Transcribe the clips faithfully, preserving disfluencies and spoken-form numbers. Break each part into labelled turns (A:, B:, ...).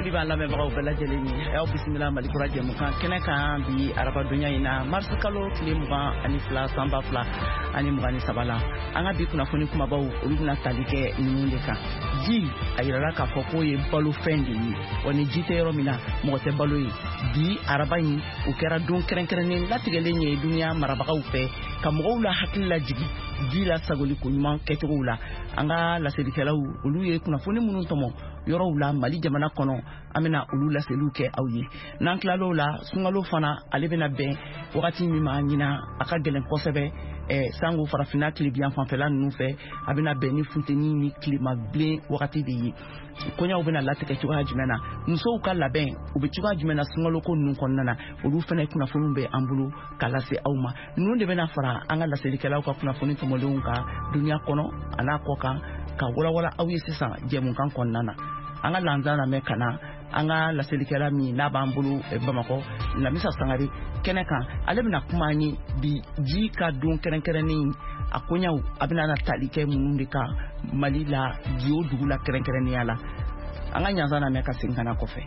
A: foli b'a lamɛnbagaw bɛɛ lajɛlen ye aw bisimila Malikura jɛmukan kɛnɛ kan bi araba donya in na mars kalo tile mugan ani fila san ba fila ani mugan ni saba la an ka bi kunnafoni kumabaw olu bɛna tali kɛ ninnu de kan. Ji a yirala k'a fɔ k'o ye balo fɛn de ye wa ni ji tɛ yɔrɔ min na mɔgɔ tɛ balo ye. Bi araba in o kɛra don kɛrɛnkɛrɛnnen latigɛlen ye dunuya marabagaw fɛ ka mɔgɔw la hakili lajigi ji la sagoli ko ɲuman kɛcogow la. An ka laselikɛlaw olu ye kunnafoni minnu tɔmɔ yɔrɔw la Mali jamana kɔnɔ an bɛna olu laseliw kɛ aw ye. N'an tilal'o la sunkalo fana ale bɛna bɛn wagati min ma ɲina a ka gɛlɛn kosɛbɛ ɛ sango farafinna tilebiyan fanfɛla ninnu fɛ a bɛna bɛn ni funteni ni tilema bilen wagati de ye. Kɔɲɔw bɛna latigɛ cogoya jumɛn na musow ka labɛn u bɛ cogoya jumɛn na sunkalo ko ninnu kɔnɔna na olu fana kunnafoniw bɛ an bolo ka lase aw ma. Ninnu de bɛna fara an ka laselikɛlaw ka kunnafoni tɔmɔlenw ka dunuya kɔnɔ a n'a kɔ kan ka walawala aw ye sisan jɛmukan kɔnɔna na. An ka lanzan lamɛn ka na an ka laselikɛla min n'a b'an bolo Bamakɔ Lamisa Sangare kɛnɛ kan ale bɛna kuma an ye bi ji ka don kɛrɛnkɛrɛnnen a koɲaw a bɛna na tali kɛ minnu de kan Mali la bi o dugu la kɛrɛnkɛrɛnnenya la. An ka ɲanzan lamɛn ka segin ka na kɔfɛ.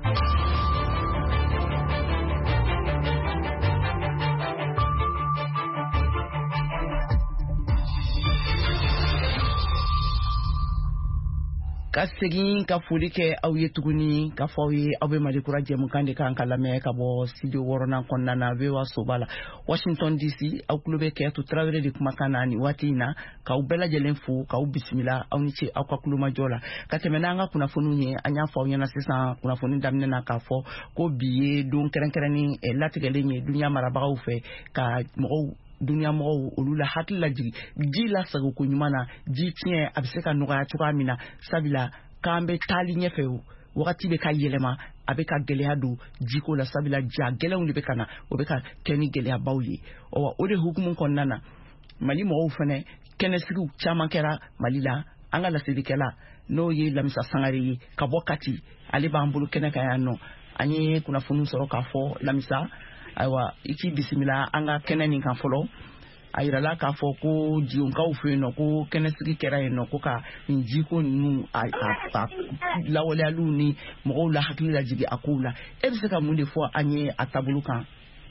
A: Ka segin ka foli kɛ aw ye tuguni ka fɔ aw ye aw bɛ Malikura jɛmukan de kan ka lamɛn ka bɔ studio wɔɔrɔnan kɔnɔna na V O A soba la Washington D C. Aw tulo bɛ Kɛyatu Tarawele de kumakan na nin waati in na k'aw bɛɛ lajɛlen fo k'aw bisimila aw ni ce aw ka kulomajɔ la. Ka tɛmɛ n'an ka kunnafoniw ye an y'a fɔ aw ɲɛna sisan kunnafoni daminɛ na k'a fɔ ko bi ye don kɛrɛnkɛrɛnnen latigɛlen ye dunuya marabagaw fɛ ka mɔgɔw dunuya mɔgɔw olu la hakili lajigi ji la sago ko ɲuman na ji tiɲɛ a bɛ se ka nɔgɔya cogoya min na sabula k'an bɛ taali ɲɛfɛ o wagati bɛ ka yɛlɛma a bɛ ka gɛlɛya don jiko la sabula ja gɛlɛnw de bɛ ka na o bɛ ka kɛ ni gɛlɛyabaw ye. Ɔ o de hukumu kɔnɔna na Mali mɔgɔw fana kɛnɛsigiw caman kɛra Mali la. An ka laselikɛla n'o ye Lamisa Sangare ye ka bɔ Kati ale b'an bolo kɛnɛ kan yan nɔ an ye kunnafoniw sɔrɔ k'a fɔ Lamisa ayiwa i k'i bisimila an ka kɛnɛ nin kan fɔlɔ. A yirala k'a fɔ ko jiyonkaw fɛ yen nɔ ko kɛnɛsigi kɛra yen nɔ ko ka nin jiko ninnu a lawaleyaliw ni mɔgɔw la hakili lajigi a kow la. E bɛ se ka mun de fɔ an ye a taabolo kan?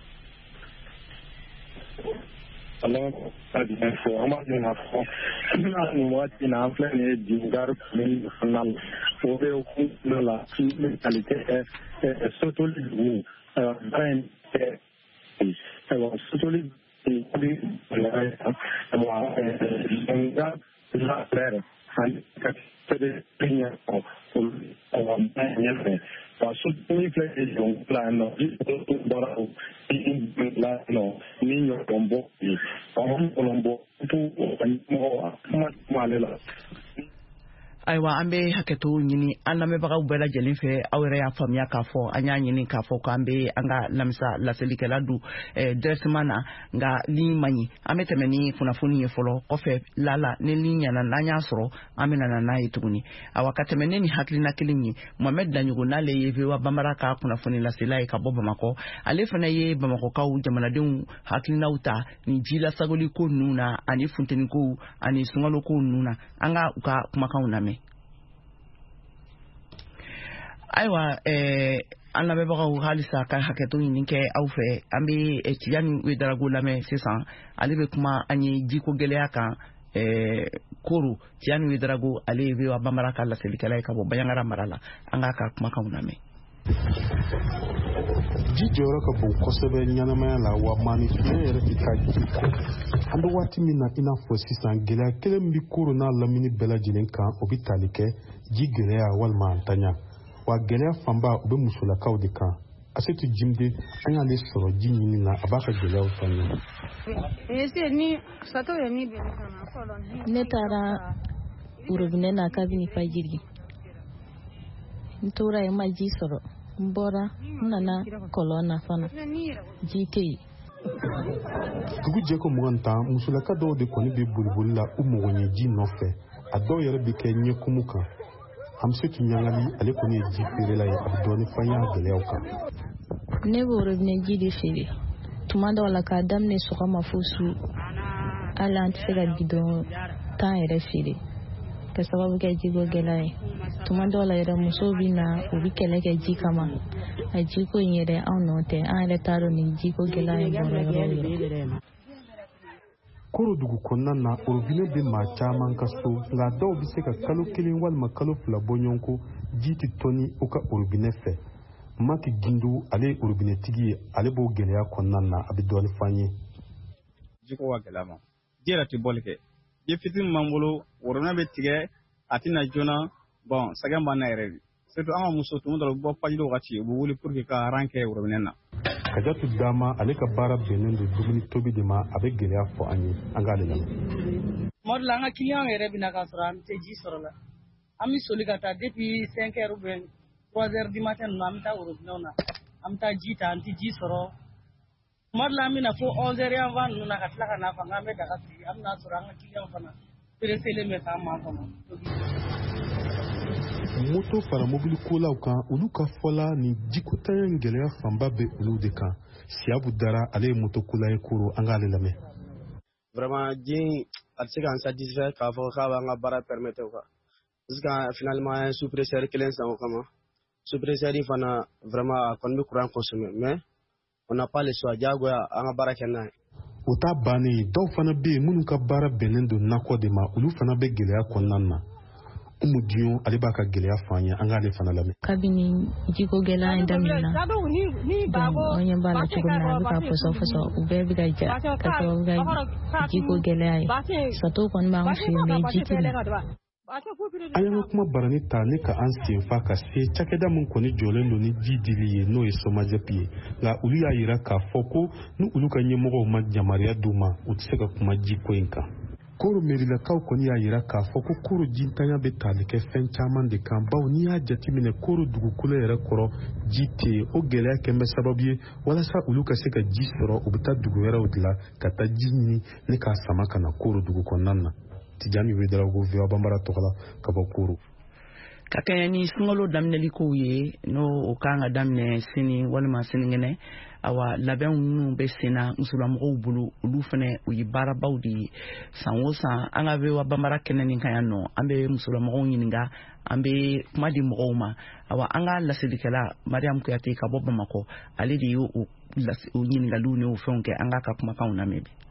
B: Alors, ça bien fait. On va dire que nous waati na an filɛ nin ye jingar min fana la o bɛ hukumu la mentalité est sotoli dugu baara in tɛ ayiwa sotoli la claire ani ka tɛbɛ ɲɛ kɔ olu ɲɛfɛ wa sotoli filɛ nin jɔn fila yan nɔ bɔra o la nɔ ni ɲɔgɔn bɔ ye ɔn kɔlɔnbɔ mɔgɔ kuma kuma ale la.
A: Ayiwa an bɛ hakɛto ɲini an lamɛnbagaw bɛɛ lajɛlen fɛ aw yɛrɛ y'a faamuya k'a fɔ an y'a ɲini k'a fɔ k'an bɛ an ka Lamisa laselikɛla don directement na nka ligne man ɲi an bɛ tɛmɛ ni kunnafoni ye fɔlɔ kɔfɛ lala ni ligne ɲɛna n'an y'a sɔrɔ an bɛ na n'a ye tuguni. Awa ka tɛmɛ ne ni hakilina kelen ye Mohamed Daɲogo n'ale ye V O A Banbara ka kunnafoni lasela ye ka bɔ Bamakɔ ale fana ye Bamakɔkaw jamanadenw hakilinaw ta ni ji lasagoli ko ninnu na ani funteni ko ani sunkalo ko ninnu na an ka u ka kumakanw lamɛn. Ayiwa ɛɛ an lamɛnbagaw halisa ka hakɛto ɲini kɛ aw fɛ an bɛ Tijani Wederago lamɛn sisan ale bɛ kuma an ye jiko gɛlɛya kan ɛɛ Koro Tijani Wederago ale ye V O A Banbara ka laselikɛla ye ka bɔ Baɲangara mara la an k'a ka kumakanw lamɛn.
C: Ji jɔyɔrɔ ka bon kosɛbɛ ɲɛnamaya la wa maanifinya yɛrɛ tɛ ka ji kan. An bɛ waati min na i n'a fɔ sisan gɛlɛya kelen min bɛ Koro n'a lamini bɛɛ lajɛlen kan o bɛ tali kɛ ji gɛlɛya walima ntanya. Wa gɛlɛya fanba u bɛ musolakaw de kan. Asetu Jimde an y'ale sɔrɔ ji ɲini na a b'a ka gɛlɛyaw fɔ n ye.
D: Ne taara urobinɛ na kabini fajiri. N tora yen ma ji sɔrɔ. N bɔra n nana kɔlɔn na fana ji tɛ yen.
C: Dugu jɛko mugan tan musolaka dɔw de kɔni bɛ boliboli la u mago ɲɛ ji nɔfɛ a dɔw yɛrɛ bɛ kɛ ɲɛkumu kan. Hamsetu Ɲangali ale kɔni ye ji feerela ye a bɛ dɔɔni fɔ an y'a gɛlɛyaw kan.
D: Ne bɛ orobinɛ ji de feere tuma dɔw la k'a daminɛ sɔgɔma fo su hali an tɛ se ka bidɔn tan yɛrɛ feere ka sababu kɛ jiko gɛlɛya ye tuma dɔw la yɛrɛ musow bɛ na u bɛ kɛlɛ kɛ ji kama a jiko in yɛrɛ anw nɔ tɛ an yɛrɛ t'a dɔn ni jiko gɛlɛya ye bɔra yɔrɔ yɔrɔ.
C: Koro dugu kɔnɔna na robinet bɛ maa caman ka so nka dɔw bɛ se ka kalo kelen walima kalo fila bɔ ɲɔgɔn kɔ ji tɛ tɔni u ka robinet fɛ. Maki Gindu ale ye robinetigi ye ale b'o gɛlɛya kɔnɔna na a bɛ dɔɔni f'an ye.
E: Jiko ka gɛlɛya ma ji yɛrɛ tɛ bɔli kɛ ji fitinin m'an bolo robinet bɛ tigɛ a tɛna joona bon sɛgɛn b'an na yɛrɛ de surtout an ka muso tuma dɔw la u bɛ bɔ fajiri wagati u bɛ wuli pour que ka ran kɛ robinet na.
C: Kajatu Dama ale ka baara bɛnnen don dumuni tobi de ma a bɛ gɛlɛya fɔ an ye an k'ale lamɛn.
A: Tuma dɔ la an ka client yɛrɛ bɛ na k'a sɔrɔ an tɛ ji sɔrɔ la an bɛ soli ka taa depuis cinq heures ou bien trois heures du matin ninnu an bɛ taa robinet na an bɛ taa ji ta an tɛ ji sɔrɔ tuma dɔ la an bɛ na fo onze heures avant ninnu na ka tila ka na fɔ k'an bɛ daga sigi an bɛ na sɔrɔ an ka client fana presselen bɛ k'an makɔnɔ.
C: Moto fara mobili kolaw kan olu ka fɔla ni jikotanya in gɛlɛya fanba bɛ olu de kan Siabu Dara ale ye moto kola ye Koro an k'ale lamɛn.
F: Vraiment ji a tɛ se k'an satisfait k'a fɔ k'a b'an ka baara permettre quoi parce que finalement an ye sous-presseur kelen san o kama sous-presseur fana vraiment a kɔni bɛ courant consommer mais on n'a pas le choix diyagoya an ka baara kɛ n'a ye.
C: O ta bannen ye dɔw fana bɛ yen minnu ka baara bɛnnen don nakɔ de ma olu fana bɛ gɛlɛya kɔnɔna na. Umu Dion ale b'a ka gɛlɛya f'an ye an k'ale fana lamɛn.
D: Kabini jiko gɛlɛya in daminɛna donc an ɲɛ b'a la cogo min na a bɛ ka fɔsɔfɔsɔ u bɛɛ bɛ ka ja ka sababu kɛ jiko gɛlɛya ye sato kɔni b'an fɛ yen mais ji tɛ na.
C: An y'an ka kuma barani ta ne ka an senfa ka se cakɛda min kɔni jɔlen don ni ji dili ye n'o ye Somajep ye nka olu y'a jira k'a fɔ ko ni olu ka ɲɛmɔgɔw ma yamaruya d'u ma u tɛ se ka kuma jiko in kan. Koro merilakaw kɔni y'a jira k'a fɔ ko Koro jintanya bɛ tali kɛ fɛn caman de kan bawo n'i y'a jateminɛ Koro dugukolo yɛrɛ kɔrɔ ji tɛ yen o gɛlɛya kɛ bɛ sababu ye walasa olu ka se ka ji sɔrɔ u bɛ taa dugu wɛrɛw de la ka taa ji ɲini ne k'a sama ka na Koro dugu kɔnɔna na. Tijani Wederawogo V O A Banbara tɔgɔ la ka bɔ Koro.
A: Ka kɛɲɛ ni sunkalo daminɛli kow ye n'o o kan ka daminɛ sini walima sinikɛnɛ awa labɛnw minnu bɛ sen na musolamɔgɔw bolo olu fana u ye baarabaw de ye san o san an ka V O A Banbara kɛnɛ nin kan yan nɔ an bɛ musolamɔgɔw ɲininka an bɛ kuma di mɔgɔw ma awa an ka lasilikɛla Mariam Kuyate ka bɔ Bamakɔ ale de ye o ɲininkaliw ni o fɛnw kɛ an k'a ka kumakanw lamɛn bi.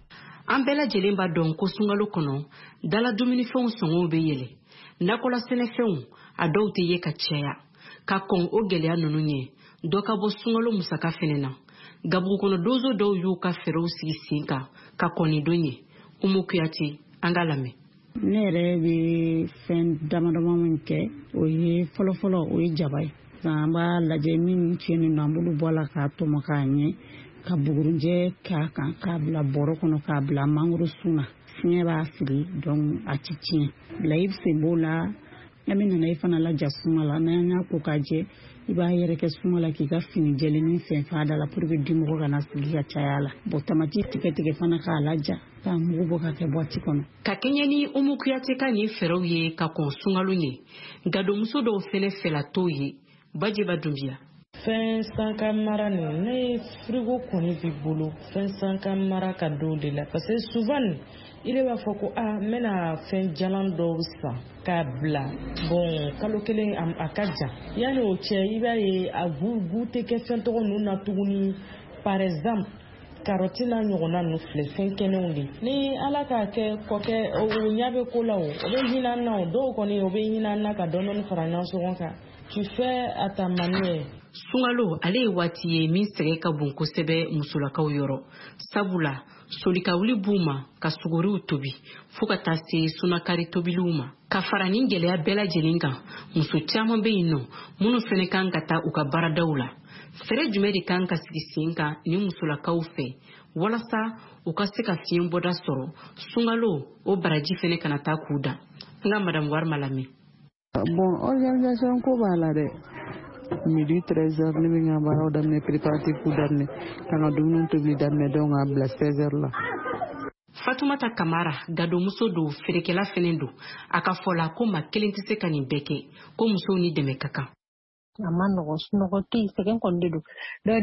G: An bɛɛ lajɛlen b'a dɔn ko sunkalo kɔnɔ dala dumunifɛnw sɔngɔw bɛ yɛlɛ nakɔla sɛnɛfɛnw a dɔw tɛ ye ka caya ka kɔn o gɛlɛya ninnu ɲɛ dɔ ka bɔ sunkalo musaka fɛnɛ na gabugu kɔnɔ dozo dɔw y'u ka fɛɛrɛw sigi sen kan ka kɔn nin don ye Umu Kuyate an ka lamɛn.
H: Ne yɛrɛ bɛ fɛn damadama min kɛ o ye fɔlɔfɔlɔ o ye jaba ye an b'a lajɛ min tiɲɛnen don an bolo bɔ la k'a tɔmɔ k'a ɲɛ ka bugurunjɛ k'a kan k'a bila bɔrɔ kɔnɔ k'a bila mangoro sun na fiɲɛ b'a fili donc a ti tiɲɛ layi sen b'o la an bɛ nana i fana laja suma la n'an y'a ko k'a jɛ i b'a yɛrɛ kɛ suma la k'i ka fini jɛlennin fɛn f'a da la pour que dimɔgɔ kana sigi ka caya la bon tamati tigɛ tigɛ fana k'a laja k'a mugu bɔ ka kɛ boîte kɔnɔ.
G: Ka kɛɲɛ ni Umu Kuyate ka nin fɛɛrɛw ye ka kɔn sunkalo ɲɛ gadonmuso dɔw fɛnɛ fɛla t'o ye Bajiba Dunbiya.
I: Fɛn san ka mara nin ne frigo kɔni b'i bolo fɛn san ka mara ka don de la parce que souvent i de b'a fɔ ko ah n bɛna fɛn jalan dɔw san k'a bila bon kalo kelen a ka jan yanni o cɛ i b'a ye a gu gu tɛ kɛ fɛn tɔgɔ ninnu na tuguni par exemple karɔti n'a ɲɔgɔnna ninnu filɛ fɛn kɛnɛw de ni ala k'a kɛ kɔkɛ o ɲɛ bɛ ko la o o bɛ hinɛ an na o dɔw kɔni o bɛ hinɛ an na ka dɔɔni fara ɲɔgɔn sɔgɔn kan tu fais à ta manière.
G: Sunkalo ale ye waati ye min sɛgɛ ka bon kosɛbɛ musolakaw yɔrɔ sabula solikawuli b'u ma ka suguriw tobi fo ka taa se sunakari tobiliw ma ka fara nin gɛlɛya bɛɛ lajɛlen kan muso caman bɛ yen nɔ minnu fɛnɛ kan ka taa u ka baaradaw la fɛrɛ jumɛn de kan ka sigi sen kan ni musolakaw fɛ walasa u ka se ka fiɲɛ bɔda sɔrɔ sunkalo o baraji fɛnɛ kana taa k'u da an ka madame Warma lamɛn.
J: Bon organisation ko b'a la dɛ midi treize heures ni bɛ n ka baaraw daminɛ préparatif daminɛ ka n ka dumuni tobili daminɛ donc a bila seize heures la.
G: Fatumata Kamara gadonmuso do feerekɛla fɛnɛ do a ka fɔ la ko maa kelen tɛ se ka nin bɛɛ kɛ ko musow ni dɛmɛ ka kan.
K: A ma nɔgɔ sunɔgɔ tɛ yen sɛgɛn kɔni de don